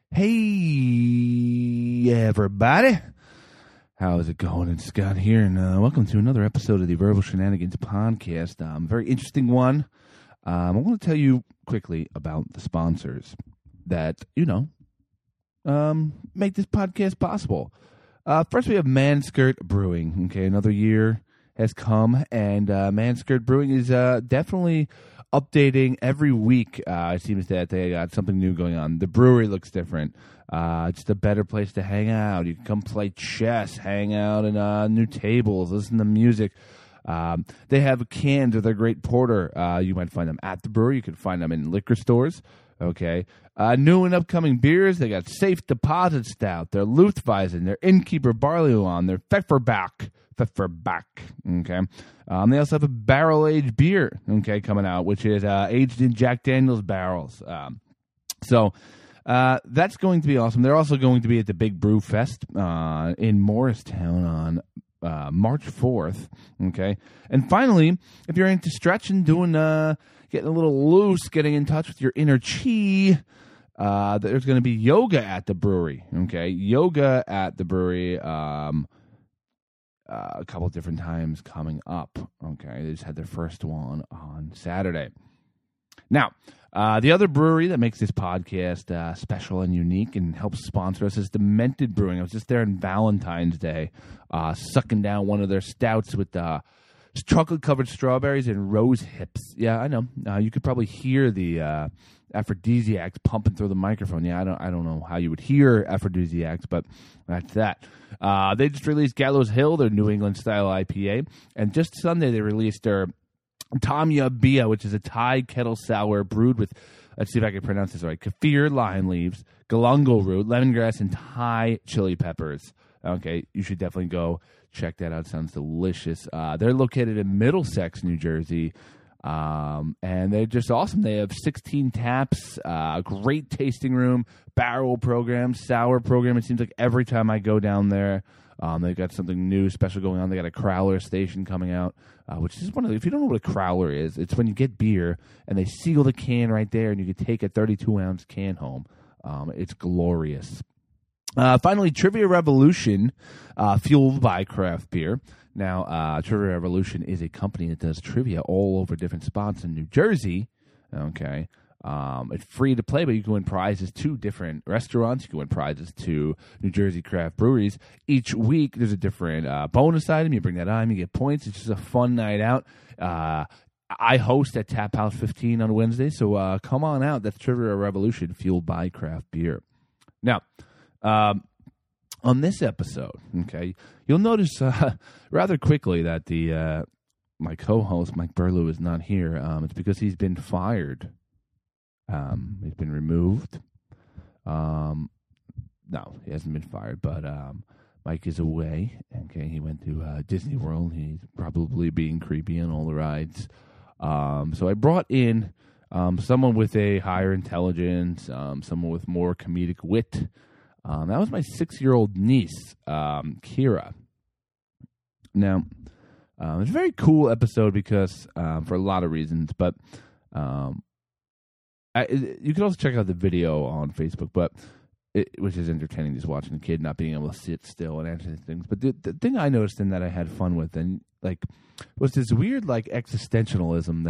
Hey, everybody. How's it going? It's Scott here, and welcome to another episode of the Verbal Shenanigans podcast. Very interesting one. I want to tell you quickly about the sponsors that, make this podcast possible. First, we have Manskirt Brewing. Okay, another year has come, and Manskirt Brewing is definitely updating every week. It seems that they got something new going on. The brewery looks different. It's a better place to hang out. You can come play chess, hang out in new tables, listen to music. They have cans of their great porter. You might find them at the brewery. You can find them in liquor stores. Okay. New and upcoming beers. They got Safe Deposit Stout, their Luftweizen, their Innkeeper Barley Wine, their Pfefferback. Okay. They also have a barrel-aged beer, okay, coming out, which is aged in Jack Daniel's barrels. So that's going to be awesome. They're also going to be at the Big Brew Fest in Morristown on March 4th, okay? And finally, if you're into stretching, doing, getting a little loose, getting in touch with your inner chi, there's going to be yoga at the brewery, okay? Yoga at the brewery, a couple of different times coming up, okay? They just had their first one on Saturday. Now, the other brewery that makes this podcast special and unique and helps sponsor us is Demented Brewing. I was just there on Valentine's Day, sucking down one of their stouts with chocolate-covered strawberries and rose hips. Yeah, I know. You could probably hear the aphrodisiacs pumping through the microphone. Yeah, I don't know how you would hear aphrodisiacs, but that's that. They just released Gallows Hill, their New England-style IPA, and just Sunday they released their Tamya Bia, which is a Thai kettle sour brewed with, let's see if I can pronounce this right, kaffir, lime leaves, galangal root, lemongrass, and Thai chili peppers. Okay, you should definitely go check that out. Sounds delicious. They're located in Middlesex, New Jersey, and they're just awesome. They have 16 taps, great tasting room, barrel program, sour program. It seems like every time I go down there, they've got something new, special going on. They got a crowler station coming out, which is one of the, if you don't know what a crowler is, it's when you get beer and they seal the can right there and you can take a 32-ounce can home. It's glorious. Finally, Trivia Revolution, fueled by craft beer. Now, Trivia Revolution is a company that does trivia all over different spots in New Jersey. Okay. It's free to play, but you can win prizes to different restaurants. You can win prizes to New Jersey craft breweries. Each week, there's a different bonus item. You bring that item, you get points. It's just a fun night out. I host at Tap House 15 on Wednesday, so come on out. That's Trivia Revolution, fueled by craft beer. Now, on this episode, okay, you'll notice rather quickly that my co-host, Mike Burlew, is not here. It's because he's been fired. He's been removed. No, he hasn't been fired, but Mike is away. Okay, he went to Disney World. He's probably being creepy on all the rides. So I brought in someone with a higher intelligence, someone with more comedic wit. That was my 6-year-old niece, Kira. Now, it's a very cool episode because for a lot of reasons, but you can also check out the video on Facebook, but which is entertaining, just watching the kid not being able to sit still and answer things. But the thing I noticed and that I had fun with, and like, was this weird like existentialism.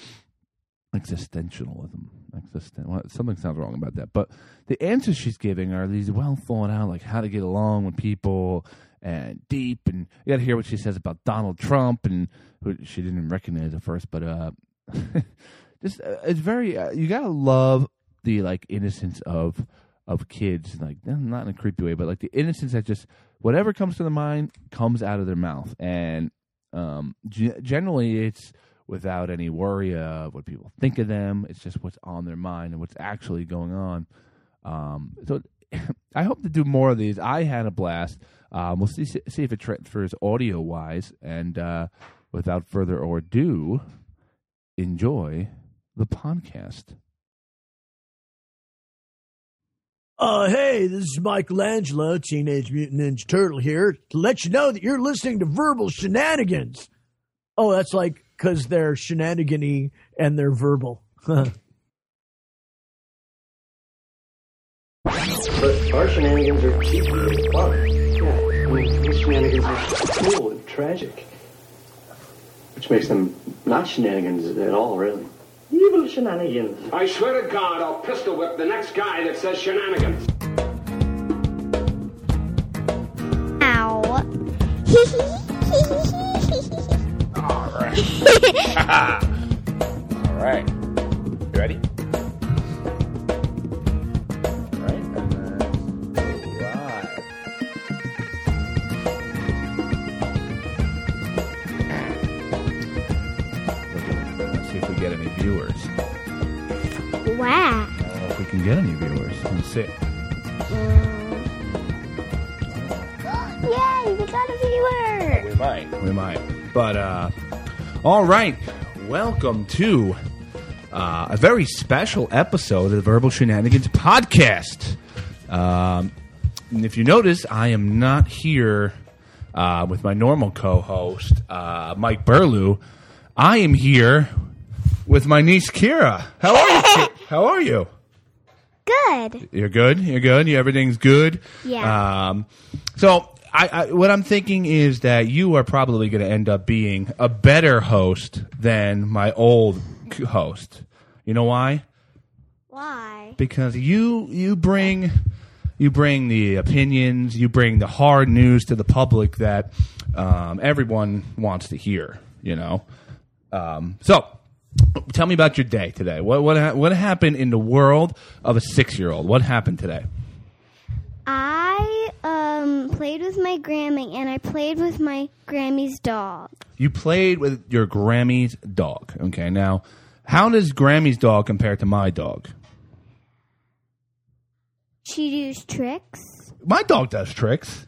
Something sounds wrong about that. But the answers she's giving are these well thought out, like how to get along with people and deep. And you got to hear what she says about Donald Trump, and who she didn't even recognize at first, but just it's very you gotta love the like innocence of kids, like not in a creepy way, but like the innocence that just whatever comes to their mind comes out of their mouth, and generally it's without any worry of what people think of them. It's just what's on their mind and what's actually going on. So I hope to do more of these. I had a blast. We'll see if it transfers audio wise, and without further ado, enjoy the podcast. Hey, this is Michelangelo, Teenage Mutant Ninja Turtle here, to let you know that you're listening to Verbal Shenanigans. Oh, that's like because they're shenanigan-y and they're verbal. But our shenanigans are cheeky and fun. Yeah, I mean, these shenanigans are cruel and tragic. Which makes them not shenanigans at all, really. Evil shenanigans. I swear to God, I'll pistol whip the next guy that says shenanigans. Ow. All right. All right. You ready? All right. And then live. Let's see if we get any viewers. Wow. I don't know if we can get any viewers. Let's see. Yay, we got a viewer. We might. But, all right. Welcome to a very special episode of the Verbal Shenanigans podcast. And if you notice, I am not here with my normal co-host, Mike Burlew. I am here with my niece, Kira. How are you? How are you? Good. You're good? You're good? Everything's good? Yeah. So what I'm thinking is that you are probably going to end up being a better host than my old host. You know why? Why? Because you bring the opinions, you bring the hard news to the public that everyone wants to hear. You know. So tell me about your day today. What happened in the world of a 6-year-old? What happened today? I played with my Grammy, and I played with my Grammy's dog. You played with your Grammy's dog. Okay, now, how does Grammy's dog compare to my dog? She does tricks. My dog does tricks.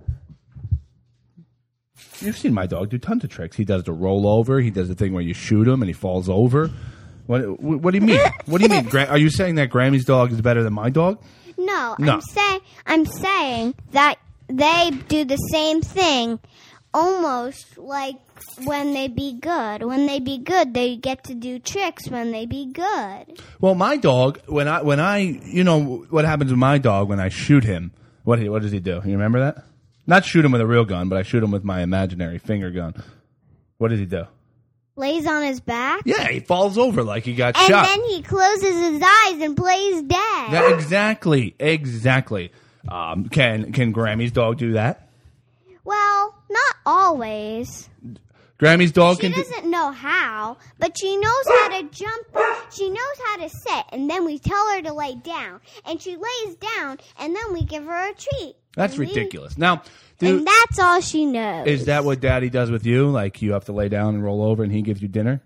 You've seen my dog do tons of tricks. He does the rollover. He does the thing where you shoot him and he falls over. What do you mean? What do you mean? Are you saying that Grammy's dog is better than my dog? No. No. I'm saying that they do the same thing, almost like when they be good. When they be good, they get to do tricks when they be good. Well, my dog, when I you know what happens with my dog when I shoot him? What does he do? You remember that? Not shoot him with a real gun, but I shoot him with my imaginary finger gun. What does he do? Lays on his back. Yeah, he falls over like he got and shot. And then he closes his eyes and plays dead. Yeah, exactly. Can Grammy's dog do that? Well, not always. Grammy's dog She can. doesn't know how, but she knows how to jump. She knows how to sit, and then we tell her to lay down, and she lays down, and then we give her a treat. That's ridiculous. Now, and that's all she knows. Is that what Daddy does with you? Like you have to lay down and roll over, and he gives you dinner?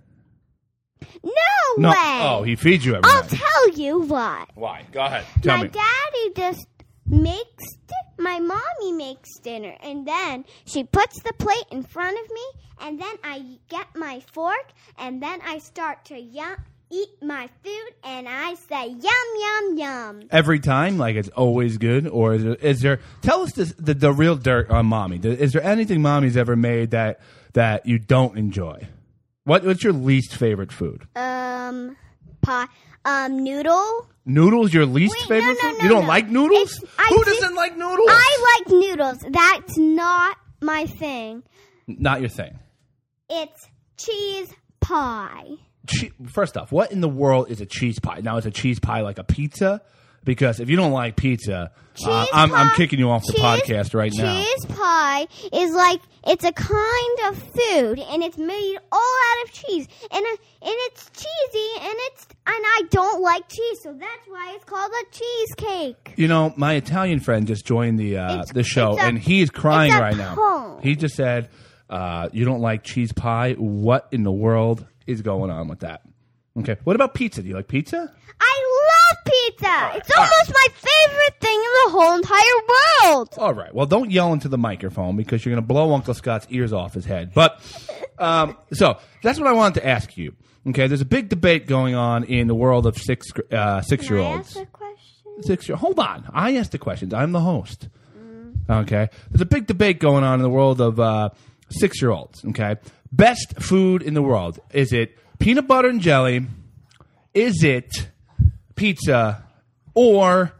No way. Oh, he feeds you every I'll night. tell you what. Why? Go ahead. Tell My me. daddy just makes. My mommy makes dinner, and then she puts the plate in front of me, and then I get my fork, and then I start to eat my food, and I say yum yum yum. Every time, like it's always good, or is there? Tell us the real dirt on Mommy. Is there anything Mommy's ever made that you don't enjoy? What's your least favorite food? Pie. Noodle. Noodles, your least favorite food? You don't like noodles? Who doesn't like noodles? I like noodles. That's not my thing. Not your thing. It's cheese pie. First off, what in the world is a cheese pie? Now, is a cheese pie like a pizza? Because if you don't like pizza, I'm kicking you off the podcast right now. Cheese pie is like, it's a kind of food, and it's made all out of cheese, and it's cheesy, and I don't like cheese, so that's why it's called a cheesecake. You know, my Italian friend just joined the show, and he's crying right now. He just said, "You don't like cheese pie? What in the world is going on with that?" Okay, what about pizza? Do you like pizza? I love pizza. It's almost my favorite thing in the whole entire world. All right. Well, don't yell into the microphone because you're going to blow Uncle Scott's ears off his head. But so that's what I wanted to ask you. Okay, there's a big debate going on in the world of six-year-olds. Can I ask a question? Hold on. I asked the questions. I'm the host. Okay. There's a big debate going on in the world of 6-year-olds. Okay. Best food in the world. Is it peanut butter and jelly? Is it pizza or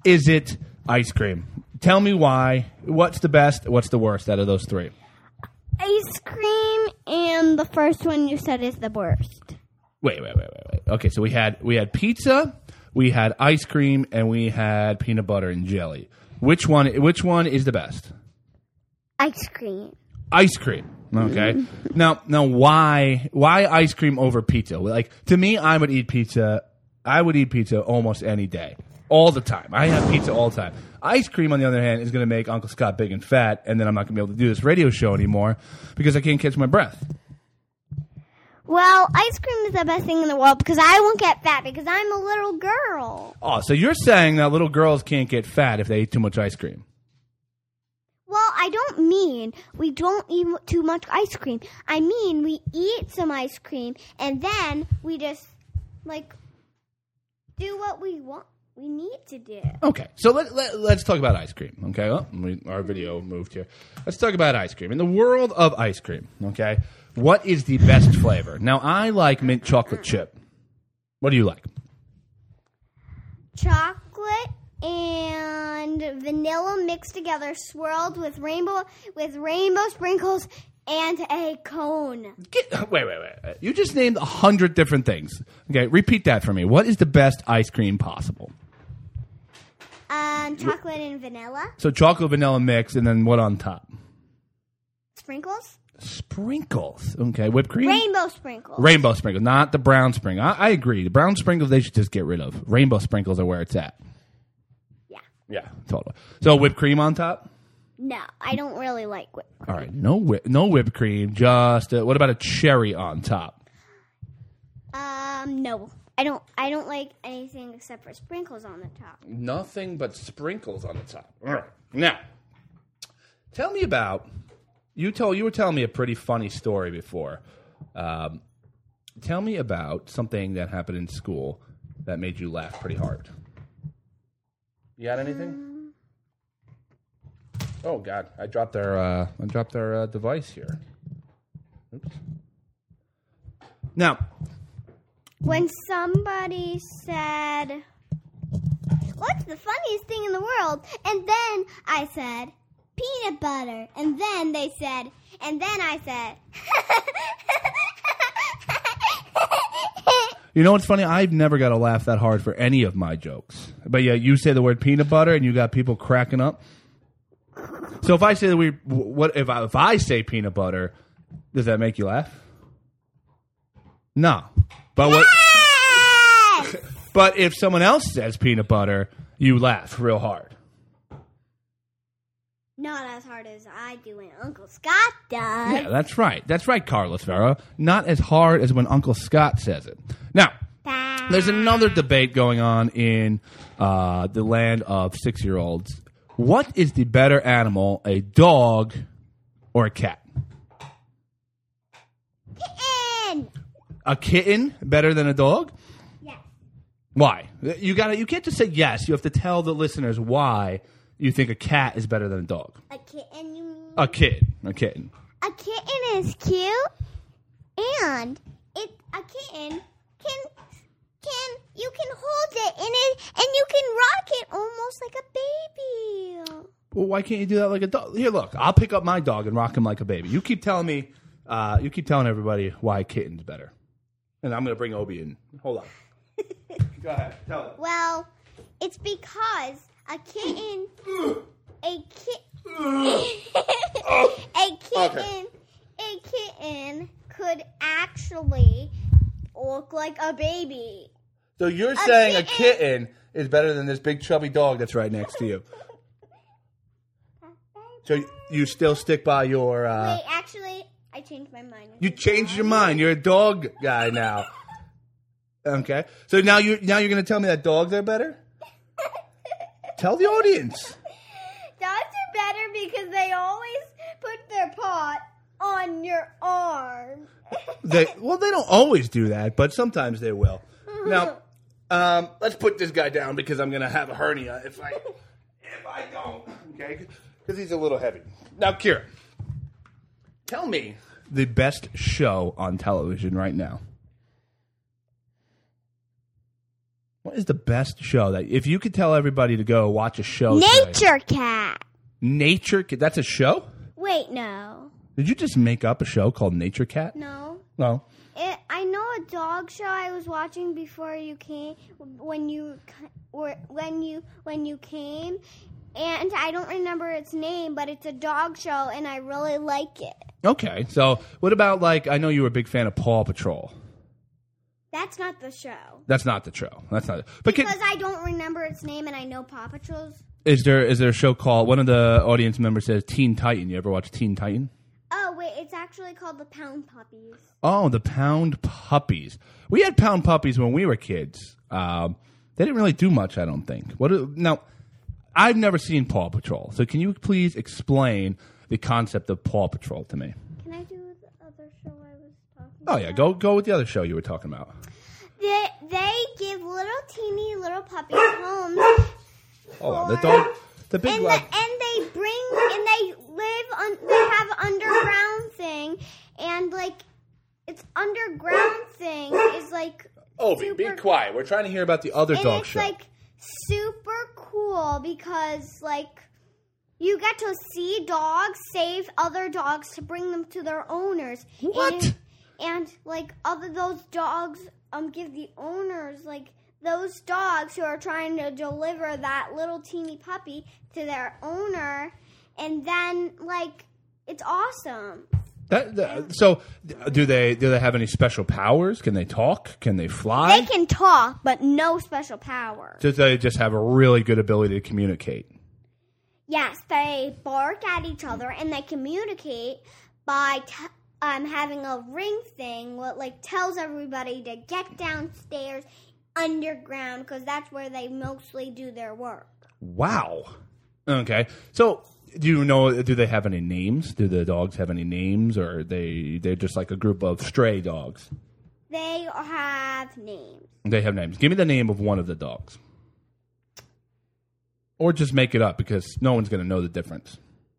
is it ice cream? Tell me why. What's the best? What's the worst out of those three? Ice cream, and the first one you said is the worst. Wait. Okay, so we had pizza, we had ice cream, and we had peanut butter and jelly. Which one is the best? Ice cream. Ice cream. Okay. Now why ice cream over pizza? Like, to me, I would eat pizza almost any day. All the time. I have pizza all the time. Ice cream, on the other hand, is going to make Uncle Scott big and fat, and then I'm not going to be able to do this radio show anymore because I can't catch my breath. Well, ice cream is the best thing in the world because I won't get fat because I'm a little girl. Oh, so you're saying that little girls can't get fat if they eat too much ice cream? Well, I don't mean we don't eat too much ice cream. I mean we eat some ice cream and then we just, do what we want. We need to do. Okay, so let's talk about ice cream, okay? Well, our video moved here. Let's talk about ice cream. In the world of ice cream, okay, what is the best flavor? Now, I like mint chocolate chip. What do you like? Chocolate and vanilla mixed together, swirled with rainbow sprinkles and a cone. Wait. You just named 100 different things. Okay, repeat that for me. What is the best ice cream possible? Chocolate and vanilla. So chocolate vanilla mix, and then what on top? Sprinkles. Sprinkles. Okay, whipped cream. Rainbow sprinkles. Rainbow sprinkles, not the brown sprinkle. I agree. The brown sprinkles they should just get rid of. Rainbow sprinkles are where it's at. Yeah, totally. So whipped cream on top. No, I don't really like whipped cream. All right, no whipped cream. Just what about a cherry on top? No. I don't like anything except for sprinkles on the top. Nothing but sprinkles on the top. All right. Now, tell me about you were telling me a pretty funny story before. Tell me about something that happened in school that made you laugh pretty hard. You got anything? Oh God, I dropped our device here. Oops. Now, when somebody said, "What's the funniest thing in the world?" and then I said, "Peanut butter," and then they said, and then I said, you know what's funny? I've never got to laugh that hard for any of my jokes. But yeah, you say the word peanut butter and you got people cracking up. So if I say if I say peanut butter, does that make you laugh? No. But yes! But if someone else says peanut butter, you laugh real hard. Not as hard as I do when Uncle Scott does. Yeah, that's right. That's right, Carlos Vera. Not as hard as when Uncle Scott says it. Now, there's another debate going on in the land of 6-year-olds. What is the better animal, a dog or a cat? Kitten! A kitten better than a dog? Yes. Why? You can't just say yes. You have to tell the listeners why you think a cat is better than a dog. A kitten, you mean? A kitten. A kitten. A kitten is cute, and a kitten you can hold it in it, and you can rock it almost like a baby. Well, why can't you do that like a dog? Here, look, I'll pick up my dog and rock him like a baby. You keep telling me, everybody why a kitten's better. And I'm going to bring Obi in. Hold on. Go ahead. Tell them. Well, it's because a kitten could actually look like a baby. So you're saying a kitten is better than this big chubby dog that's right next to you. So you still stick by your... Wait, actually, I changed my mind. You changed your mind. You're a dog guy now. Okay. So now you're going to tell me that dogs are better? Tell the audience. Dogs are better because they always put their paw on your arm. They don't always do that, but sometimes they will. Now, let's put this guy down because I'm going to have a hernia if I don't. Okay? Because he's a little heavy. Now, Kira, tell me the best show on television right now. What is the best show that if you could tell everybody to go watch a show? Nature Cat. Nature Cat. That's a show? Wait, no. Did you just make up a show called Nature Cat? No. No. I know a dog show I was watching before you came. When you came, and I don't remember its name, but it's a dog show, and I really like it. Okay. So what about I know you were a big fan of Paw Patrol. That's not the show. That's not the show. That's not it. But Because I don't remember its name, and I know Paw Patrol's. Is there a show called, one of the audience members says Teen Titan. You ever watch Teen Titan? Oh, wait, it's actually called the Pound Puppies. Oh, the Pound Puppies. We had Pound Puppies when we were kids. They didn't really do much, I don't think. Now, I've never seen Paw Patrol, so can you please explain the concept of Paw Patrol to me? Can I do the other show I was talking Oh, about? yeah, go with the other show you were talking about. They give teeny little puppies homes. Oh, the dog, the big And, lab. and they have underground thing, and it's underground thing is Ovi, be quiet. We're trying to hear about the other and dog it's show. Super cool because you get to see dogs save other dogs to bring them to their owners. What? And those dogs give the owners those dogs who are trying to deliver that little teeny puppy to their owner, and then it's awesome. So, do they have any special powers? Can they talk? Can they fly? They can talk, but no special power. Do they just have a really good ability to communicate? Yes, they bark at each other, and they communicate by having a ring thing what tells everybody to get downstairs underground, because that's where they mostly do their work. Wow. Okay. So, do they have any names? Do the dogs have any names, or they're just like a group of stray dogs? They have names. They have names. Give me the name of one of the dogs. Or just make it up, because no one's going to know the difference.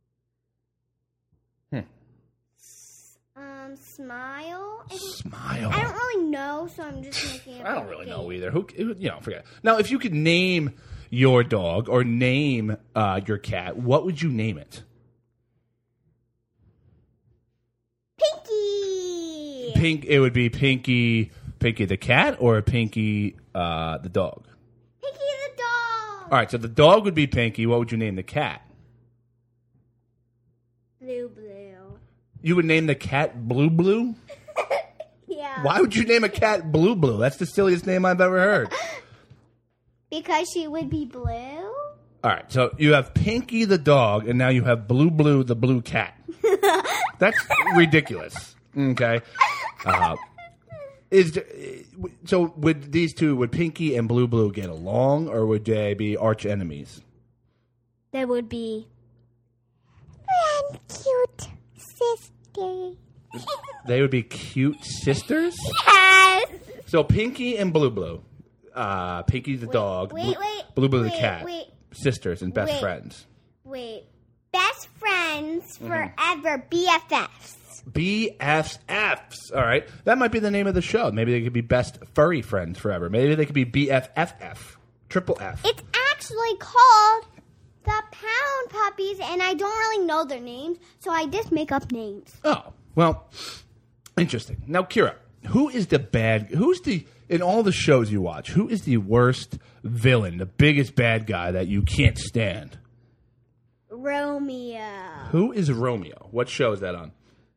Smile. Smile. I don't really know, so I'm just making it. I don't really know either. Forget it. Now, if you could name your dog or name your cat, what would you name it? Pinky. It would be Pinky the cat or Pinky the dog? Pinky the dog. All right, so the dog would be Pinky. What would you name the cat? Blue. You would name the cat Blue? Yeah. Why would you name a cat Blue? That's the silliest name I've ever heard. Because she would be blue? All right, so you have Pinky the dog, and now you have Blue the blue cat. That's ridiculous. Okay. So would these two, would Pinky and Blue get along, or would they be arch enemies? There would be one cute sister. They would be cute sisters? Yes. So Pinky and Blue, Pinky the dog, Blue the cat, sisters and best friends. Wait. Best friends forever, BFFs. BFFs. All right. That might be the name of the show. Maybe they could be best furry friends forever. Maybe they could be BFFF. Triple F. It's actually called the Pound Puppies, and I don't really know their names, so I just make up names. Oh, well, interesting. Now, Kira, in all the shows you watch, who is the worst villain, the biggest bad guy that you can't stand? Romeo. Who is Romeo? What show is that on?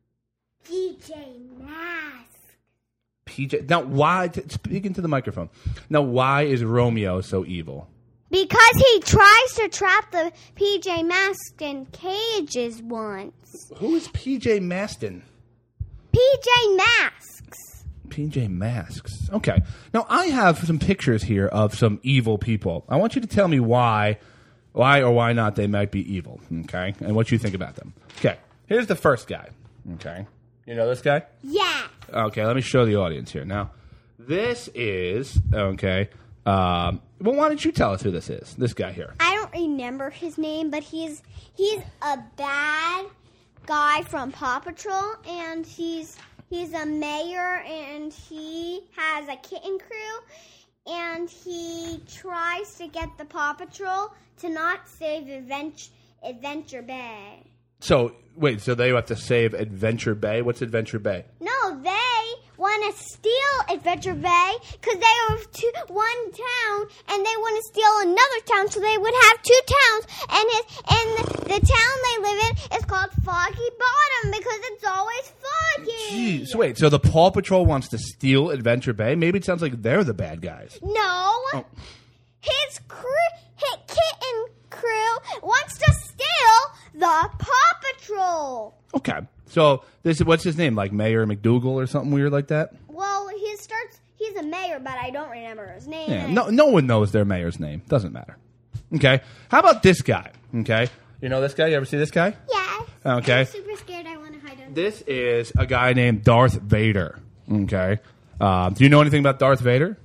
PJ Masks. PJ. Now, why? Speak into the microphone. Now, why is Romeo so evil? Because he tries to trap the PJ Masks in cages once. Who is PJ Maston? PJ Masks. PJ Masks. Okay. Now, I have some pictures here of some evil people. I want you to tell me why or why not they might be evil, okay? And what you think about them. Okay. Here's the first guy, okay? You know this guy? Yeah. Okay, let me show the audience here. Now, this is, okay, well, why don't you tell us who this is, this guy here? I don't remember his name, but he's a bad guy from Paw Patrol, and he's a mayor, and he has a kitten crew, and he tries to get the Paw Patrol to not save Adventure Bay. So, wait, so they have to save Adventure Bay? What's Adventure Bay? No, they want to steal Adventure Bay because they are one town, and they want to steal another town, so they would have two towns. And the town they live in is called Foggy Bottom because it's always foggy. Jeez, wait, so the Paw Patrol wants to steal Adventure Bay? Maybe it sounds like they're the bad guys. No, his kitten crew wants to steal the Paw Patrol. Okay, so what's his name? Like Mayor McDougal or something weird like that? Well, he's a mayor, but I don't remember his name. Yeah, no one knows their mayor's name. Doesn't matter. Okay, how about this guy? Okay, you know this guy? You ever see this guy? Yes. Okay. I'm super scared. I want to hide under. This is a guy named Darth Vader. Okay, do you know anything about Darth Vader?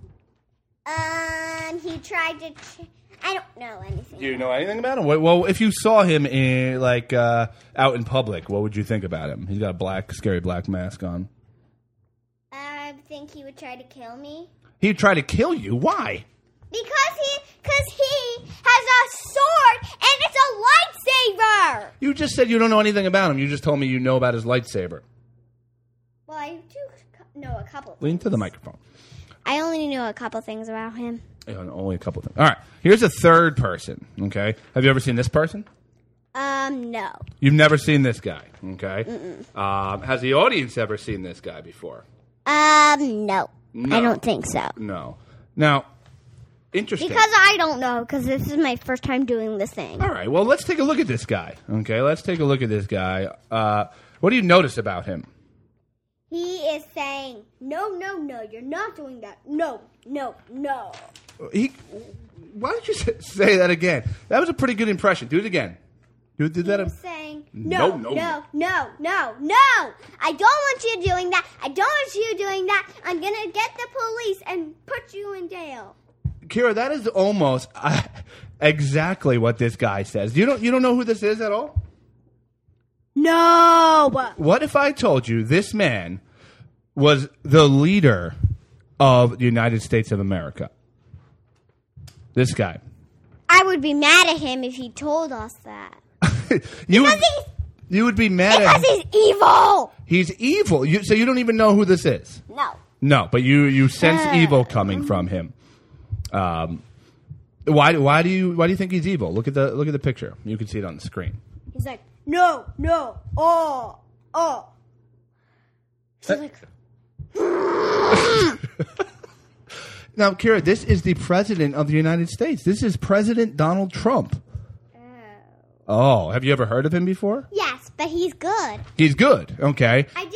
He tried to. I don't know anything. Do you know anything about him? Well, if you saw him in out in public, what would you think about him? He's got a scary black mask on. I think he would try to kill me. He'd try to kill you? Why? Because he has a sword and it's a lightsaber. You just said you don't know anything about him. You just told me you know about his lightsaber. Well, I do know a couple. Lean to the microphone. I only know a couple things about him. Yeah, only a couple things. All right, here's a third person. Okay, have you ever seen this person? No. You've never seen this guy. Okay. Has the audience ever seen this guy before? No. No. I don't think so. No. Now, interesting. Because I don't know, because this is my first time doing this thing. All right, well, let's take a look at this guy. Okay, let's take a look at this guy. What do you notice about him? He is saying, no, you're not doing that. No. Why don't you say that again? That was a pretty good impression. Do it again. Do that. He's saying, no. I don't want you doing that. I don't want you doing that. I'm going to get the police and put you in jail. Kira, that is almost exactly what this guy says. You don't know who this is at all? No. What if I told you this man was the leader of the United States of America? This guy. I would be mad at him if he told us that. You would be mad at him. Because he's evil. He's evil. So you don't even know who this is? No. No, but you sense evil coming from him. Why do you think he's evil? Look at the picture. You can see it on the screen. He's like, no, oh. She's like, now, Kira, this is the President of the United States. This is President Donald Trump. Oh, have you ever heard of him before? yes, but he's good. He's good. Okay. I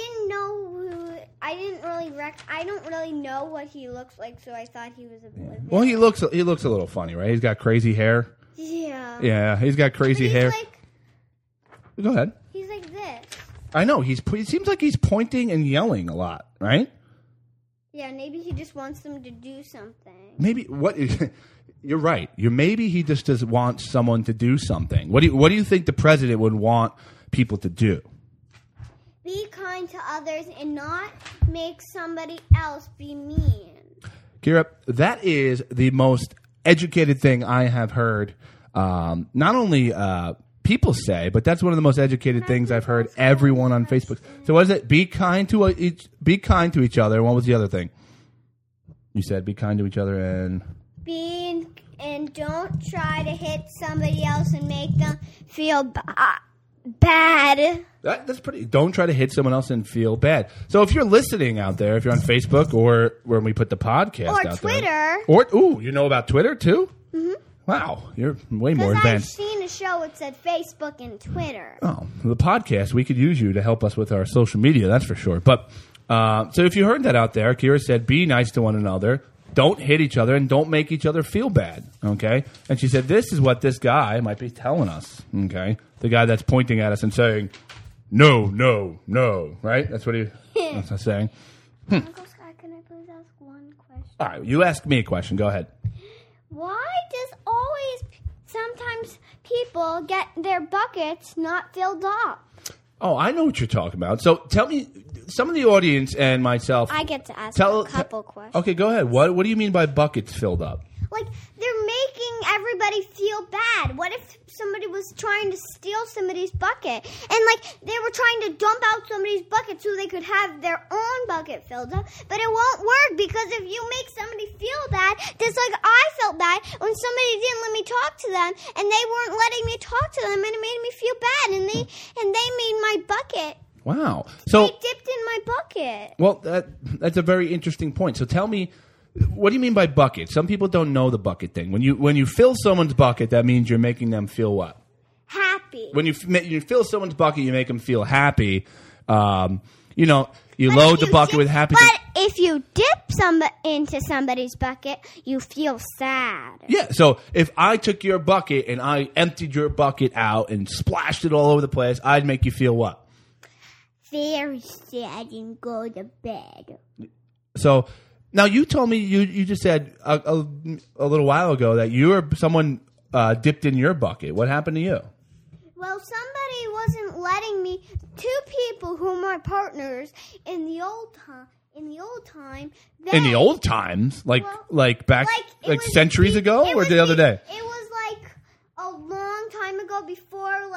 don't really know what he looks like, so I thought he was a bit. Well, he looks a little funny, right? He's got crazy hair. Yeah. Yeah, he's got crazy hair. Go ahead. He's like this. I know. He seems like he's pointing and yelling a lot, right? Yeah, maybe he just wants them to do something. Maybe you're right. Maybe he just wants someone to do something. What do you think the president would want people to do? Be kind to others and not make somebody else be mean. Kira, that is the most educated thing I have heard. Not only people say, but that's one of the most educated things I've heard everyone on Facebook. So what is it? Be kind to each other. And what was the other thing? You said be kind to each other and don't try to hit somebody else and make them feel bad. That's pretty. Don't try to hit someone else and feel bad. So if you're listening out there, if you're on Facebook or when we put the podcast or out Twitter, there, you know about Twitter too? Mm-hmm. Wow, you're way more advanced. I've seen a show that said Facebook and Twitter. Oh, the podcast, we could use you to help us with our social media, that's for sure. But so if you heard that out there, Kira said, be nice to one another. Don't hit each other and don't make each other feel bad, okay? And she said, this is what this guy might be telling us, okay? The guy that's pointing at us and saying, no, right? That's what that's saying. Uncle Scott, can I please ask one question? All right, you ask me a question. Go ahead. Why does sometimes people get their buckets not filled up? Oh, I know what you're talking about. So tell me, some of the audience and myself. I get to ask a couple questions. Okay, go ahead. What do you mean by buckets filled up? Like, they're making everybody feel bad. What if somebody was trying to steal somebody's bucket? And, like, they were trying to dump out somebody's bucket so they could have their own bucket filled up. But it won't work because if you make somebody feel bad, just like I felt bad when somebody didn't let me talk to them, and they weren't letting me talk to them, and it made me feel bad, and they made my bucket. Wow. So They dipped in my bucket. Well, that's a very interesting point. So tell me, what do you mean by bucket? Some people don't know the bucket thing. When you fill someone's bucket, that means you're making them feel what? Happy. When you fill someone's bucket, you make them feel happy. You load the bucket with happy. But if you dip into somebody's bucket, you feel sad. Yeah. So if I took your bucket and I emptied your bucket out and splashed it all over the place, I'd make you feel what? Very sad and go to bed. So now you told me you just said a little while ago that someone dipped in your bucket. What happened to you? Well, somebody wasn't letting me. Two people who were my partners in the old time. In the old times, like centuries ago, or the other day. It was like a long time ago before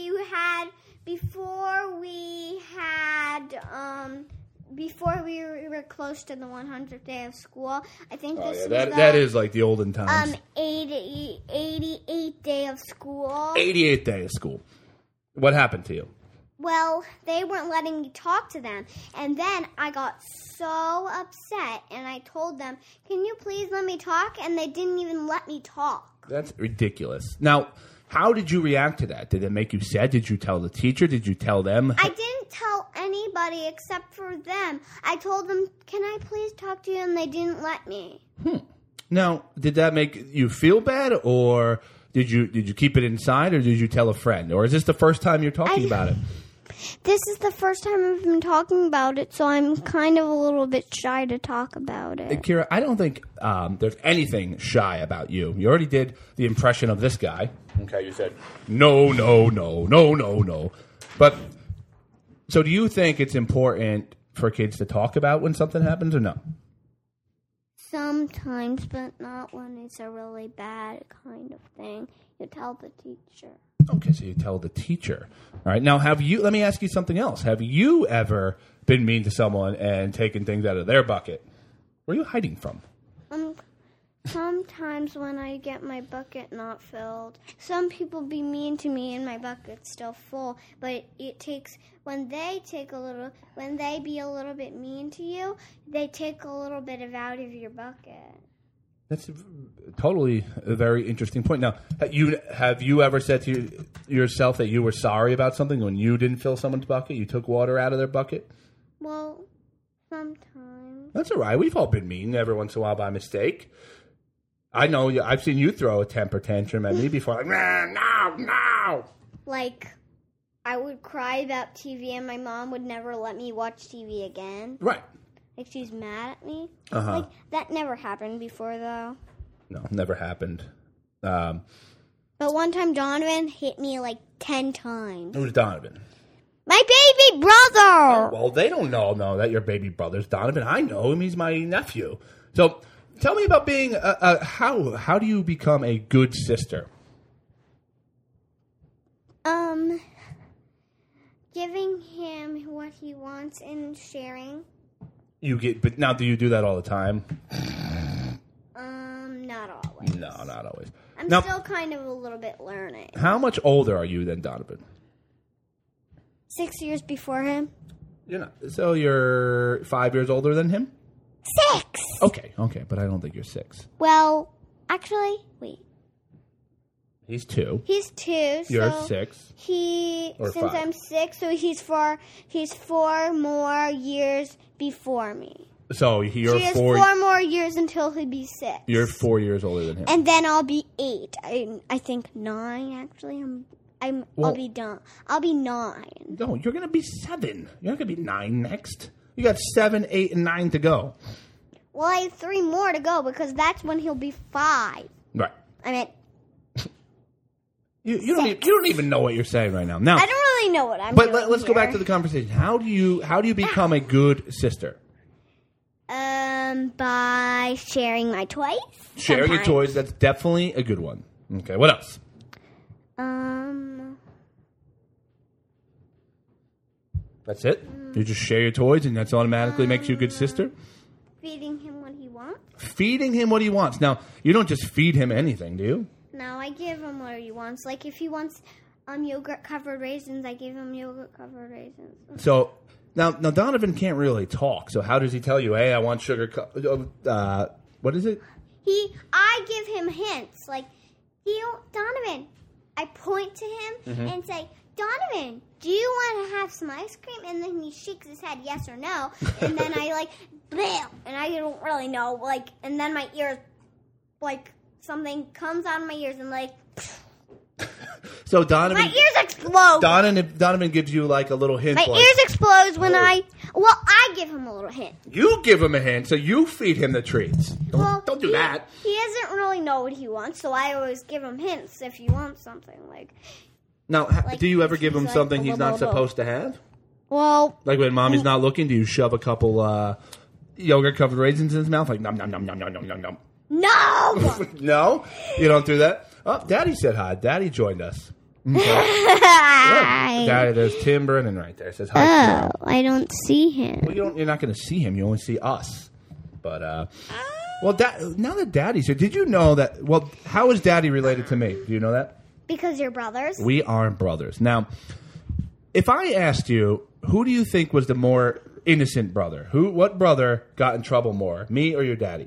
we were close to the 100th day of school. I think that is like the olden times. 88th day of school. 88th day of school. What happened to you? Well, they weren't letting me talk to them. And then I got so upset, and I told them, can you please let me talk? And they didn't even let me talk. That's ridiculous. Now, how did you react to that? Did it make you sad? Did you tell the teacher? Did you tell them? I didn't tell anybody except for them. I told them, can I please talk to you? And they didn't let me. Now, did that make you feel bad, or did you keep it inside, or did you tell a friend? Or is this the first time you're talking about it? This is the first time I've been talking about it, so I'm kind of a little bit shy to talk about it. Kira, I don't think there's anything shy about you. You already did the impression of this guy. Okay, you said, no. But, so do you think it's important for kids to talk about when something happens, or no? Sometimes, but not when it's a really bad kind of thing. You tell the teacher. Okay, so you tell the teacher. All right. Now, let me ask you something else. Have you ever been mean to someone and taken things out of their bucket? Where are you hiding from? Sometimes when I get my bucket not filled, some people be mean to me and my bucket's still full, but it takes, when they be a little bit mean to you, they take a little bit out of your bucket. That's totally a very interesting point. Now, have you ever said to yourself that you were sorry about something when you didn't fill someone's bucket? You took water out of their bucket? Well, sometimes. That's all right. We've all been mean every once in a while by mistake. I know. I've seen you throw a temper tantrum at me before. Like, no. Like, I would cry about TV and my mom would never let me watch TV again. Right. Like, she's mad at me. Uh-huh. Like, that never happened before, though. No, never happened. But one time, Donovan hit me like 10 times. Who's Donovan? My baby brother! Oh, well, they don't know that your baby brother's Donovan. I know him. He's my nephew. So, tell me about being how do you become a good sister? Giving him what he wants and sharing. But now, do you do that all the time? Not always. No, not always. I'm still kind of a little bit learning. How much older are you than Donovan? 6 years before him. You're not. So you're 5 years older than him? 6! Okay, but I don't think you're 6. Well, actually, wait. He's 2. He's 2. You're so 6. Since 5. I'm 6, so he's 4 more years before me. So you're he has 4 more years until he'll be 6. You're 4 years older than him. And then I'll be 8. I think 9 actually. I'll be done. I'll be 9. No, you're gonna be 7. You're not gonna be 9 next. You got 7, 8, and 9 to go. Well, I have 3 more to go because that's when he'll be 5. Right. I mean, You don't even know what you're saying right now. Now, I don't really know what I'm but doing let's go back here. to the conversation. How do you become a good sister? By sharing my toys. Sharing your sometimes. toys, that's definitely a good one. Okay, what else? That's it? You just share your toys and that's automatically makes you a good sister? Feeding him what he wants. Feeding him what he wants. Now, you don't just feed him anything, do you? No, I give him what he wants. Like if he wants yogurt-covered raisins, I give him yogurt-covered raisins. So, now Donovan can't really talk. So how does he tell you, hey, I want sugar what is it? I give him hints. Like, Donovan, I point to him and say, Donovan, do you want to have some ice cream? And then he shakes his head, yes or no. And then I bleh, and I don't really know. And then my ears, something comes out of my ears and So Donovan, my ears explode. Donovan gives you like a little hint. My ears explode when I give him a little hint. You give him a hint, so you feed him the treats. Don't do that. He doesn't really know what he wants, so I always give him hints if he wants something. Now, do you ever give him something he's not supposed to have? Well, Like when mommy's not looking, do you shove a couple yogurt-covered raisins in his mouth? Like, nom, nom, nom, nom, nom, nom, nom, nom. no. No? You don't do that? Oh, Daddy said hi. Daddy joined us. Okay. Look, Daddy, there's Tim Brennan right there. Says hi. Oh, I don't see him. Well, you're not going to see him. You only see us. But, well, now that Daddy's here, did you know that, well, how is Daddy related to me? Do you know that? Because you're brothers. We are brothers. Now, if I asked you, who do you think was the more innocent brother? What brother got in trouble more, me or your daddy?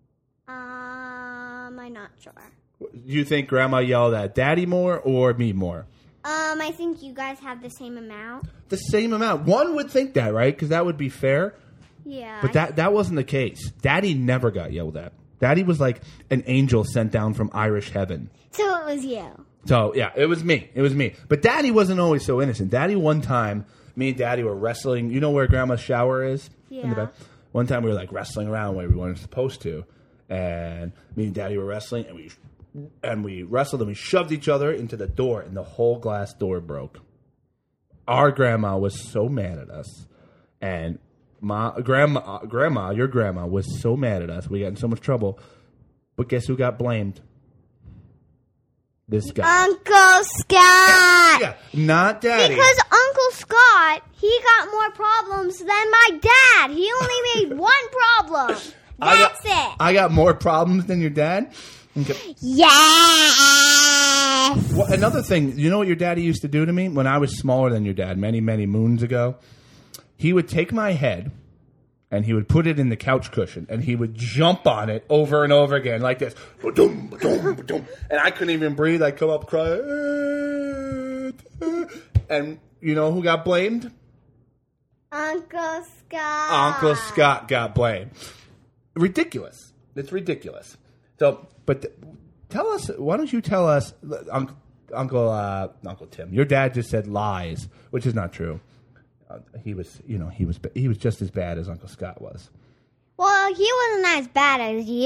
I'm not sure. Do you think Grandma yelled at Daddy more or me more? I think you guys have the same amount. The same amount. One would think that, right? Because that would be fair. Yeah. But that wasn't the case. Daddy never got yelled at. Daddy was like an angel sent down from Irish heaven. So it was you. So, yeah, it was me. It was me. But Daddy wasn't always so innocent. Daddy, one time, me and Daddy were wrestling. You know where Grandma's shower is? In the Yeah. back? One time we were, wrestling around where we weren't supposed to. And me and Daddy were wrestling, and we wrestled, and we shoved each other into the door, and the whole glass door broke. Our grandma was so mad at us. And Grandma, your grandma, was so mad at us. We got in so much trouble. But guess who got blamed? This guy. Uncle Scott. Yeah, not Daddy. Because Uncle Scott, he got more problems than my dad. He only made one problem. That's it. I got more problems than your dad? Okay. Yes. Well, another thing, you know what your daddy used to do to me? When I was smaller than your dad, many, many moons ago, he would take my head and he would put it in the couch cushion and he would jump on it over and over again like this. Ba-dum, ba-dum, ba-dum. And I couldn't even breathe. I'd come up crying. And you know who got blamed? Uncle Scott. Uncle Scott got blamed. Ridiculous. It's ridiculous. So, but tell us, why don't you tell us, Uncle Tim, your dad just said lies, which is not true. He was just as bad as Uncle Scott was. Well, he wasn't as bad as he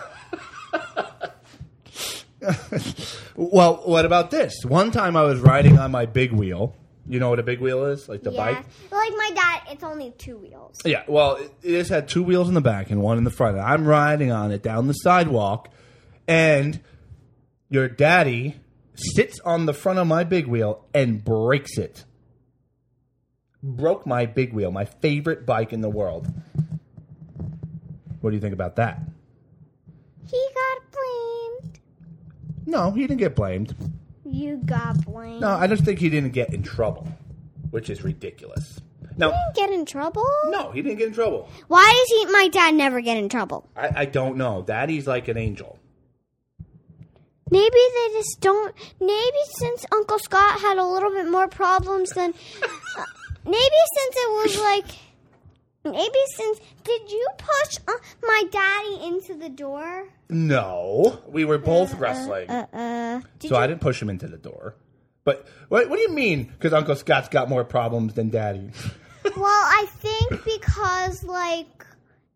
is. Well, what about this? One time I was riding on my big wheel. You know what a big wheel is? Like the bike? Like my dad, it's only 2 wheels. Yeah, well, it just had 2 wheels in the back and one in the front. And I'm riding on it down the sidewalk, and your daddy sits on the front of my big wheel and breaks it. Broke my big wheel, my favorite bike in the world. What do you think about that? He got blamed. No, he didn't get blamed. You got blamed. No, I just think he didn't get in trouble, which is ridiculous. Now, He didn't get in trouble? no, he didn't get in trouble. Why does my dad never get in trouble? I don't know. Daddy's like an angel. Maybe they just don't. Maybe since Uncle Scott had a little bit more problems than. Maybe since it was like. Maybe since. Did you push my daddy into the door? No, we were both wrestling. I didn't push him into the door. But what do you mean? Because Uncle Scott's got more problems than Daddy? Well, I think because,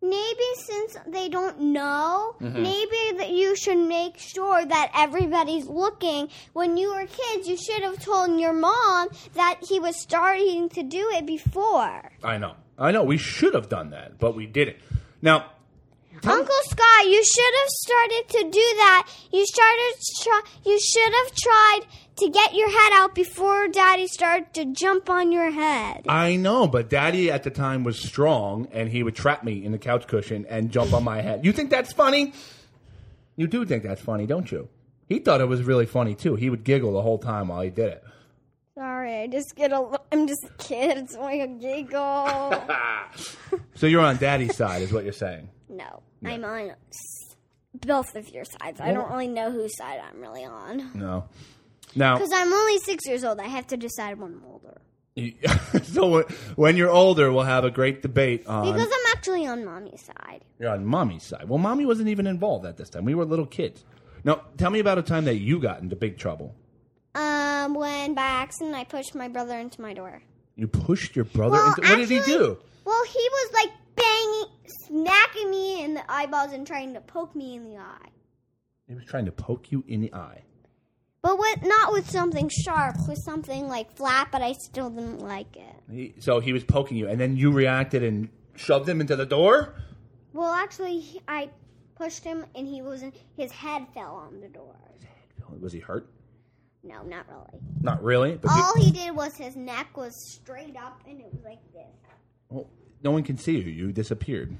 maybe since they don't know, maybe that you should make sure that everybody's looking. When you were kids, you should have told your mom that he was starting to do it before. I know. We should have done that, but we didn't. Now, Uncle Scott, you should have started to do that. You should have tried to get your head out before Daddy started to jump on your head. I know, but Daddy at the time was strong, and he would trap me in the couch cushion and jump on my head. You think that's funny? You do think that's funny, don't you? He thought it was really funny, too. He would giggle the whole time while he did it. Sorry, I'm just a kid, so I giggle. So you're on Daddy's side, is what you're saying? No, I'm on both of your sides. I don't really know whose side I'm really on. No. Now, because I'm only 6 years old, I have to decide when I'm older. So when you're older, we'll have a great debate on... Because I'm actually on Mommy's side. You're on Mommy's side. Well, Mommy wasn't even involved at this time. We were little kids. Now, tell me about a time that you got into big trouble. When by accident I pushed my brother into my door. You pushed your brother into... What did he do? Well, he was like smacking me in the eyeballs and trying to poke me in the eye. He was trying to poke you in the eye. But not with something sharp, with something like flat, but I still didn't like it. So he was poking you, and then you reacted and shoved him into the door? Well, actually, I pushed him, and his head fell on the door. Was he hurt? No, not really. Not really? But all he did was his neck was straight up, and it was like this. Well, no one can see you. You disappeared.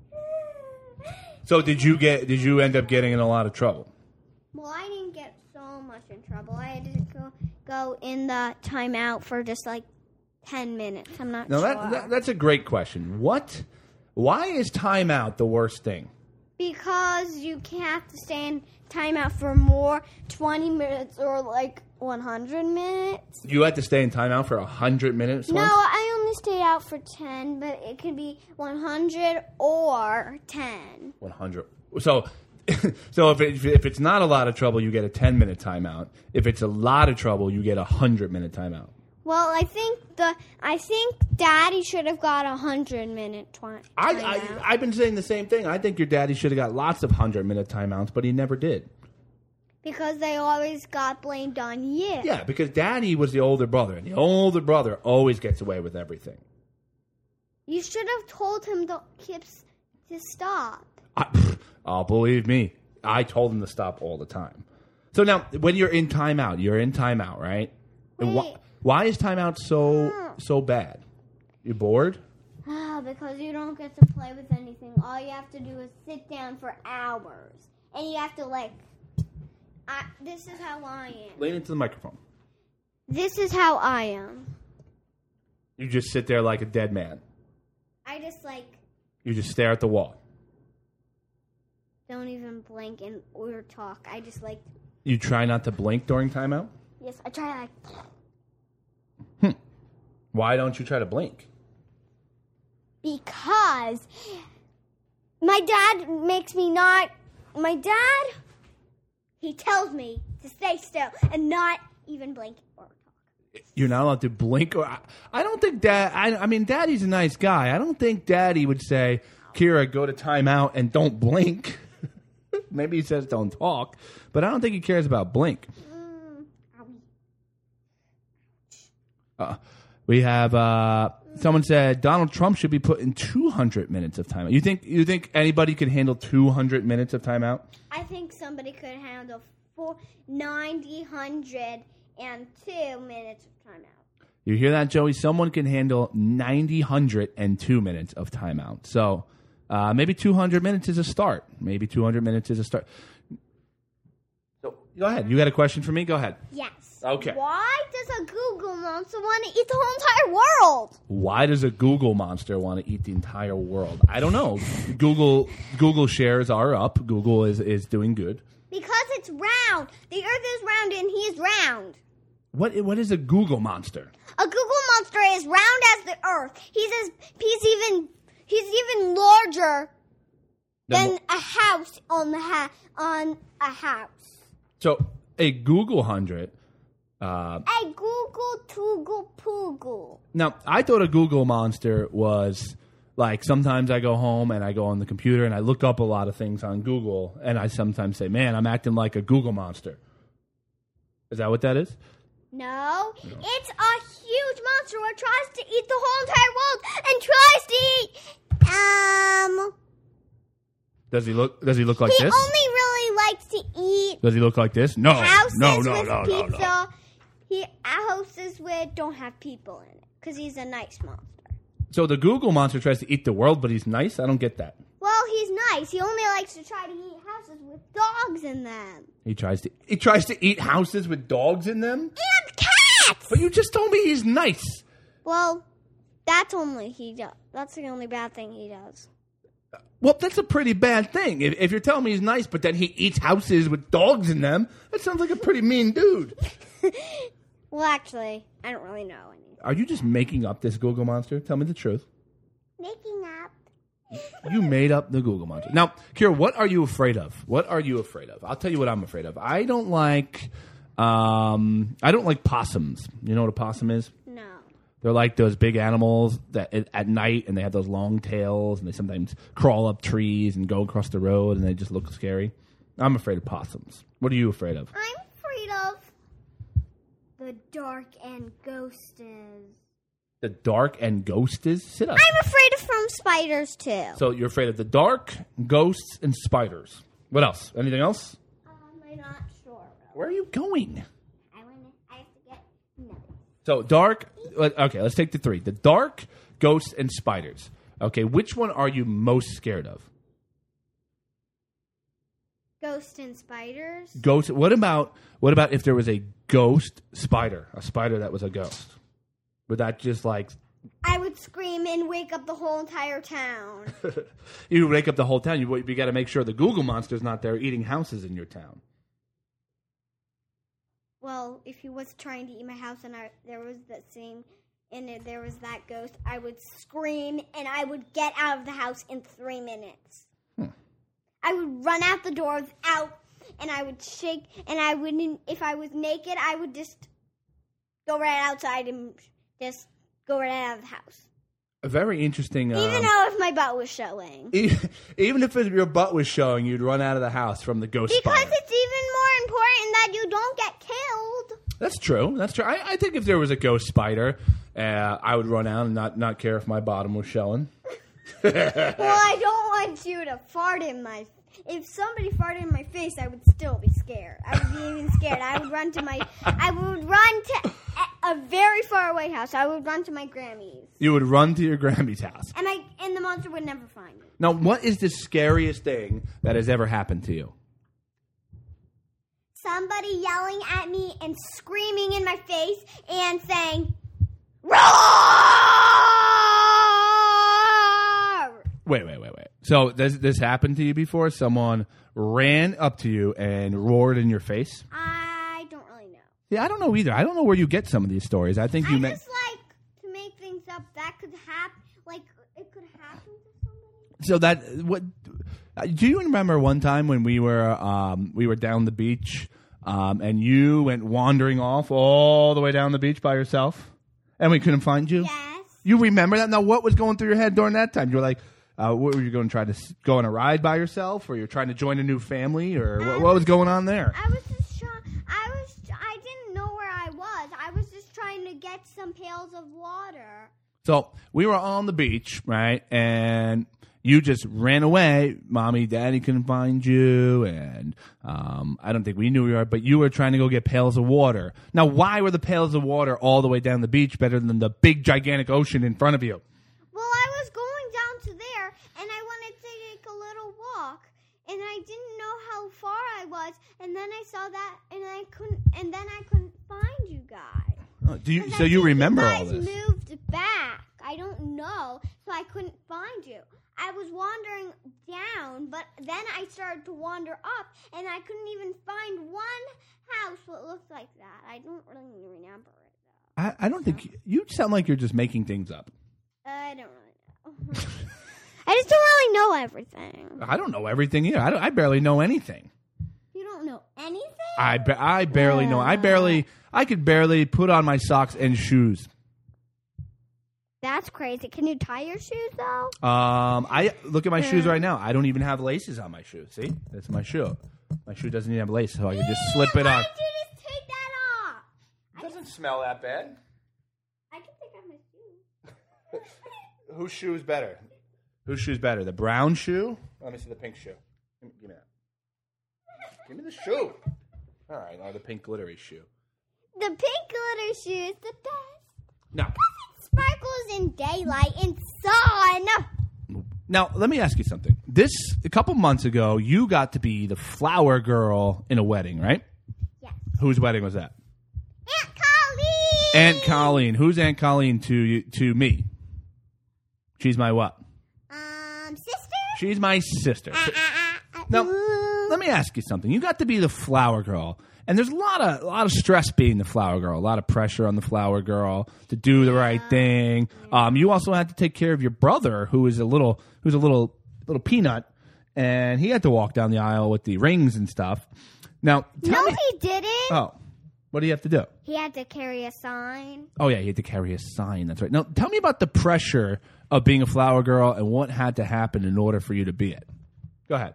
So did you end up getting in a lot of trouble? Well, I didn't get so much in trouble. I had to go in the timeout for just like 10 minutes. I'm not sure. That's a great question. Why is timeout the worst thing? Because you can't have to stay in timeout for more 20 minutes or like 100 minutes. You had to stay in timeout for 100 minutes once? No, I only stayed out for 10, but it could be 100 or 10. 100. So if it's not a lot of trouble, you get a 10-minute timeout. If it's a lot of trouble, you get a 100-minute timeout. Well, I think Daddy should have got 100-minute timeout. I've been saying the same thing. I think your daddy should have got lots of 100-minute timeouts, but he never did. Because they always got blamed on you. Yeah, because Daddy was the older brother, and the older brother always gets away with everything. You should have told him to stop. Believe me, I told him to stop all the time. So now, when you're in timeout, right? Wait. Why is timeout so bad? You bored? Because you don't get to play with anything. All you have to do is sit down for hours. And you have to this is how I am. Lean into the microphone. This is how I am. You just sit there like a dead man. I just You just stare at the wall. Don't even blink or talk. I just You try not to blink during timeout? Yes, I try Why don't you try to blink? Because my dad makes me not... My dad, he tells me to stay still and not even blink or talk. You're not allowed to blink? I don't think I mean, Daddy's a nice guy. I don't think Daddy would say, Kira, go to timeout and don't blink. Maybe he says don't talk, but I don't think he cares about blink. We have someone said Donald Trump should be put in 200 minutes of timeout. You think anybody could handle 200 minutes of timeout? I think somebody could handle 90, 100, and 2 minutes of timeout. You hear that, Joey? Someone can handle 90, 100, and 2 minutes of timeout. So maybe 200 minutes is a start. So go ahead. You got a question for me? Go ahead. Yes. Okay. Why does a Google monster want to eat the whole entire world? Why does a Google monster want to eat the entire world? I don't know. Google shares are up. Google is doing good. Because it's round. The Earth is round and he's round. What is a Google monster? A Google monster is round as the Earth. He's even larger than a house on a house. So a Google 100. A Google Toogle Poogle. Now, I thought a Google monster was Like sometimes I go home and I go on the computer and I look up a lot of things on Google, and I sometimes say, man, I'm acting like a Google monster. Is that what that is? No, it's a huge monster that tries to eat the whole entire world and tries to eat, Does he look like he this? only really likes to eat Does he look like this? No. houses No. with pizza. Houses with don't have people in it because he's a nice monster. So the Google monster tries to eat the world, but he's nice? I don't get that. Well, he's nice. He only likes to try to eat houses with dogs in them. He tries to eat houses with dogs in them? And cats! But you just told me he's nice. Well, that's only he does. That's the only bad thing he does. Well, that's a pretty bad thing. If you're telling me he's nice, but then he eats houses with dogs in them, that sounds like a pretty mean dude. Well, actually, I don't really know anything. Are you just making up this Google monster? Tell me the truth. Making up. You made up the Google monster. Now, Kira, what are you afraid of? What are you afraid of? I'll tell you what I'm afraid of. I don't like possums. You know what a possum is? No. They're like those big animals that at night, and they have those long tails, and they sometimes crawl up trees and go across the road, and they just look scary. I'm afraid of possums. What are you afraid of? I'm afraid of the dark and ghosts. The dark and ghosts? Sit up. I'm afraid of from spiders, too. So you're afraid of the dark, ghosts, and spiders. What else? Anything else? I'm not sure. Where are you going? I have to get no. So dark. Okay, let's take the three. The dark, ghosts, and spiders. Okay, which one are you most scared of? Ghosts and spiders? Ghost. What about if there was a ghost spider? A spider that was a ghost. Would that just like... I would scream and wake up the whole entire town. You wake up the whole town. You got to make sure the Google monster's not there eating houses in your town. Well, if he was trying to eat my house and there was there was that ghost, I would scream and I would get out of the house in 3 minutes. I would run out the doors out and I would shake and I wouldn't, if I was naked, I would just go right outside and just go right out of the house. A very interesting... Even though if my butt was showing. Even if your butt was showing, you'd run out of the house from the ghost spider. Because it's even more important that you don't get killed. That's true. That's true. I think if there was a ghost spider, I would run out and not care if my bottom was showing. Well, I don't want you to fart in my... If somebody farted in my face, I would still be scared. I would be even scared. I would run to a very far away house. I would run to my Grammy's. You would run to your Grammy's house. And the monster would never find me. Now, what is the scariest thing that has ever happened to you? Somebody yelling at me and screaming in my face and saying, "Roar!" Wait. So this happened to you before? Someone ran up to you and roared in your face? I don't really know. Yeah, I don't know either. I don't know where you get some of these stories. I think you I just like to make things up. That could happen. Like, it could happen to somebody. So do you remember one time when we were down the beach and you went wandering off all the way down the beach by yourself and we couldn't find you? Yes. You remember that? Now, what was going through your head during that time? You were like, what were you going to try to go on a ride by yourself, or you're trying to join a new family, or what was going on there? I was just I didn't know where I was. I was just trying to get some pails of water. So we were on the beach, right? And you just ran away. Mommy, Daddy couldn't find you, and I don't think we knew you were, but you were trying to go get pails of water. Now, why were the pails of water all the way down the beach better than the big, gigantic ocean in front of you? Well, I was going down to there, and I wanted to take a little walk, and I didn't know how far I was, and then I saw that, and I couldn't find you guys. So you remember all this? You guys moved back. I don't know, so I couldn't find you. I was wandering down, but then I started to wander up, and I couldn't even find one house that looked like that. I don't really remember it, though. I don't think... You sound like you're just making things up. I don't really know. I just don't really know everything. I don't know everything either. I barely know anything. You don't know anything? I barely know. I could barely put on my socks and shoes. That's crazy. Can you tie your shoes, though? I look at my shoes right now. I don't even have laces on my shoe. See? That's my shoe. My shoe doesn't even have laces, so I can just slip it on. Why did you just take that off? It doesn't smell that bad. I can take off my shoes. Whose shoe is better? Whose shoe is better? The brown shoe? Let me see the pink shoe. Give me that. Give me the shoe. All right, or the pink glittery shoe. The pink glitter shoe is the best. No. It sparkles in daylight and sun. Now, let me ask you something. A couple months ago, you got to be the flower girl in a wedding, right? Yes. Whose wedding was that? Aunt Colleen. Aunt Colleen. Who's Aunt Colleen to me? She's my what? Sister? She's my sister. Now, let me ask you something. You got to be the flower girl, and there's a lot of stress being the flower girl. A lot of pressure on the flower girl to do the right thing. You also had to take care of your brother, who's a little peanut, and he had to walk down the aisle with the rings and stuff. Now, tell me. He didn't. Oh, what do you have to do? He had to carry a sign. Oh yeah, he had to carry a sign. That's right. Now, tell me about the pressure of being a flower girl and what had to happen in order for you to be it. Go ahead.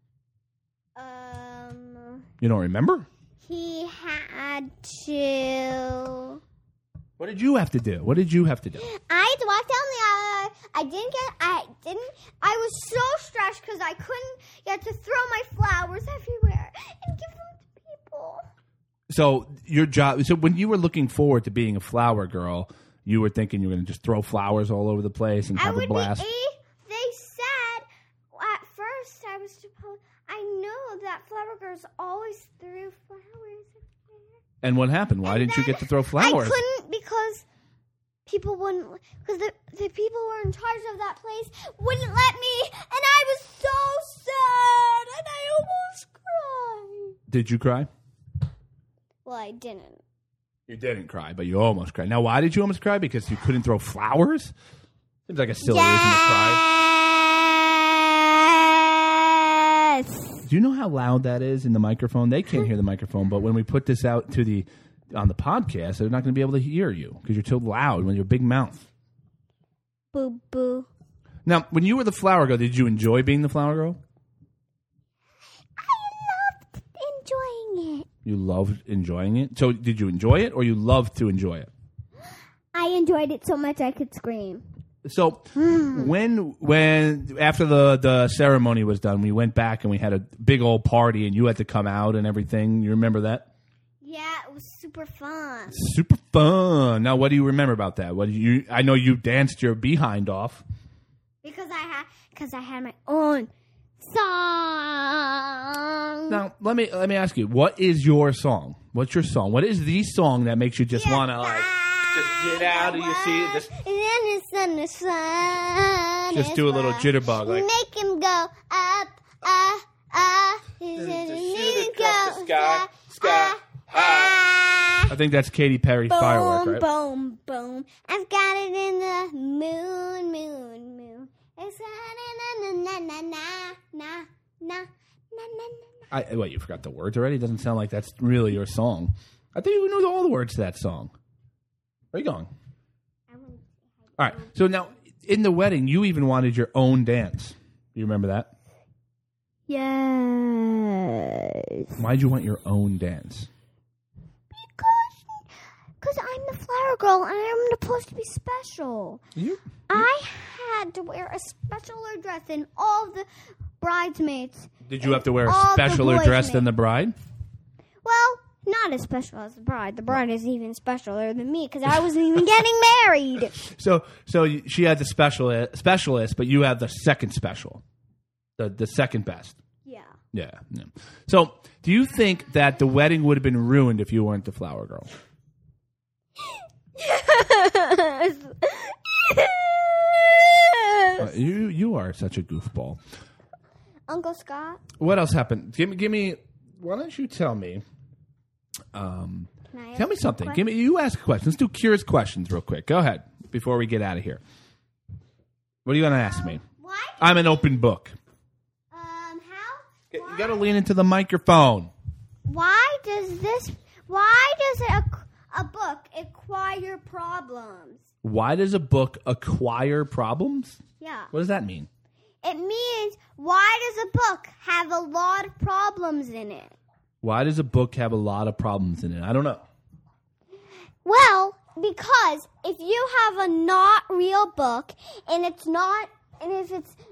You don't remember? He had to. What did you have to do? What did you have to do? I had to walk down the aisle. I was so stressed because I couldn't get to throw my flowers everywhere and give them to people. So your job. So when you were looking forward to being a flower girl, you were thinking you were going to just throw flowers all over the place and have a blast. They said at first I know that flower girls always threw flowers everywhere. And what happened? Why didn't you get to throw flowers? I couldn't because people wouldn't. Because the people who were in charge of that place wouldn't let me, and I was so sad, and I almost cried. Did you cry? Well, I didn't. You didn't cry, but you almost cried. Now, why did you almost cry? Because you couldn't throw flowers? Seems like a silly reason to cry. Do you know how loud that is in the microphone? They can't hear the microphone, but when we put this out on the podcast, they're not going to be able to hear you because you're too loud with your big mouth. Boo boo. Now, when you were the flower girl, did you enjoy being the flower girl? I loved enjoying it. You loved enjoying it? So did you enjoy it or you loved to enjoy it? I enjoyed it so much I could scream. So when after the ceremony was done, we went back and we had a big old party and you had to come out and everything. You remember that? Yeah, it was super fun. Super fun. Now, what do you remember about that? I know you danced your behind off. Because I had my own song. Now, let me ask you, what is your song? What's your song? What is the song that makes you just want to just get out of your seat? Just do a little jitterbug. Like, make him go up. I think that's Katy Perry Firework, right? Boom, boom. I've got it in the moon. It's What, you forgot the words already? It doesn't sound like that's really your song. I think you knew all the words to that song. Where are you going? All right. So now, in the wedding, you even wanted your own dance. Do you remember that? Yes. Why'd you want your own dance? Because I'm the flower girl and I'm supposed to be special. I had to wear a specialer dress than all the bridesmaids. Did you have to wear a specialer dress than the bride? Well, not as special as the bride. The bride is even specialer than me because I wasn't even getting married. So she had the specialist, but you had the second special, the second best. Yeah. So, do you think that the wedding would have been ruined if you weren't the flower girl? Yes. You are such a goofball. Uncle Scott? What else happened? Give me. Why don't you tell me? Tell me something. You ask a question. Let's do curious questions real quick. Go ahead before we get out of here. What are you going to ask me? I'm an open book. How? You got to lean into the microphone. Why does a book acquire problems? Why does a book acquire problems? Yeah. What does that mean? It means, why does a book have a lot of problems in it? Why does a book have a lot of problems in it? I don't know. Well, because if you have a not real book and it's not, and if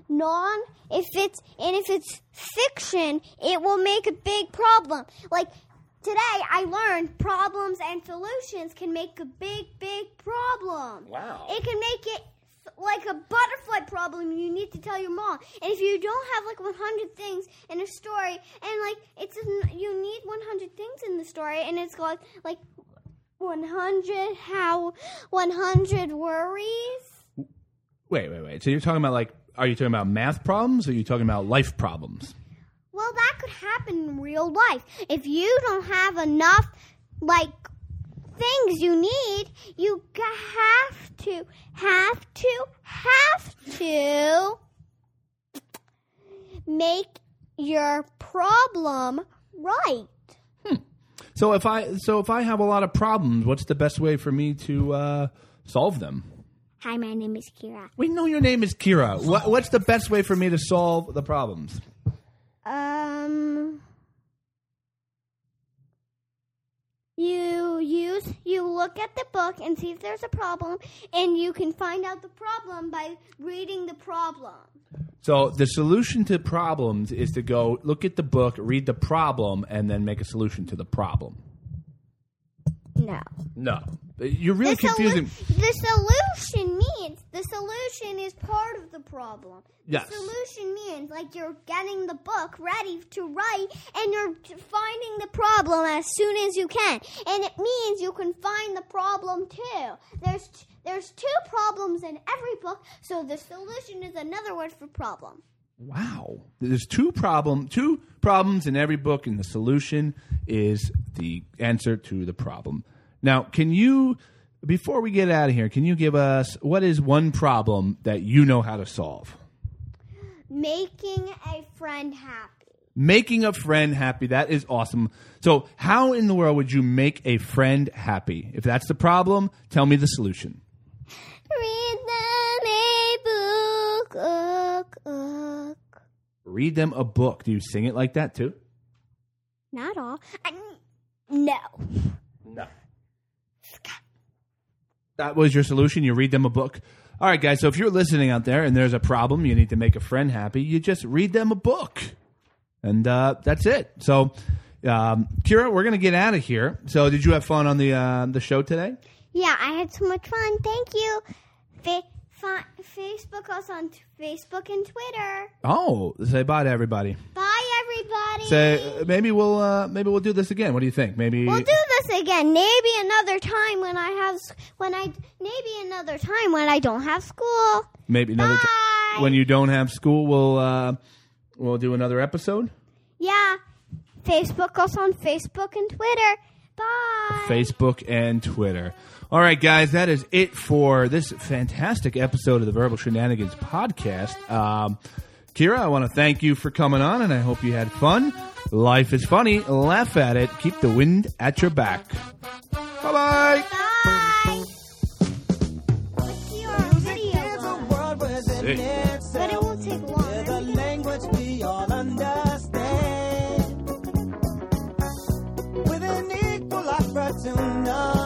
it's fiction, it will make a big problem. Like today, I learned problems and solutions can make a big problem. Wow. It can make it like a butterfly problem you need to tell your mom. And if you don't have like 100 things in a story, and like you need 100 things in the story, and it's got like 100 worries. Wait. So you're talking about are you talking about math problems, or are you talking about life problems? Well, that could happen in real life. If you don't have enough, things you need, you have to make your problem right. So if I have a lot of problems, what's the best way for me to solve them? Hi, my name is Kira. We know your name is Kira. What's the best way for me to solve the problems? You look at the book and see if there's a problem, and you can find out the problem by reading the problem. So the solution to problems is to go look at the book, read the problem, and then make a solution to the problem. No. You're really confusing. The solution means the solution is part of the problem. Yes. The solution means you're getting the book ready to write, and you're finding the problem as soon as you can. And it means you can find the problem too. There's two problems in every book, so the solution is another word for problem. Wow. There's two problems in every book, and the solution is the answer to the problem. Now, before we get out of here, can you give us, what is one problem that you know how to solve? Making a friend happy. Making a friend happy. That is awesome. So how in the world would you make a friend happy? If that's the problem, tell me the solution. Read them a book. Read them a book. Do you sing it like that too? Not all. No. That was your solution? You read them a book? All right, guys, so if you're listening out there and there's a problem, you need to make a friend happy, you just read them a book. And that's it. So, Kira, we're going to get out of here. So did you have fun on the show today? Yeah, I had so much fun. Thank you. Facebook us on Facebook and Twitter. Oh, say bye to everybody. Bye, everybody. Say maybe we'll do this again. What do you think? Maybe we'll do this again. Maybe another time when I don't have school. Maybe another time when you don't have school. We'll do another episode. Yeah, Facebook us on Facebook and Twitter. Bye. Facebook and Twitter. All right, guys, that is it for this fantastic episode of the Verbal Shenanigans podcast. Kira, I want to thank you for coming on, and I hope you had fun. Life is funny. Laugh at it. Keep the wind at your back. Bye-bye. Bye. Let's see our video. But it won't take long. The language we all understand. With an equal opportunity.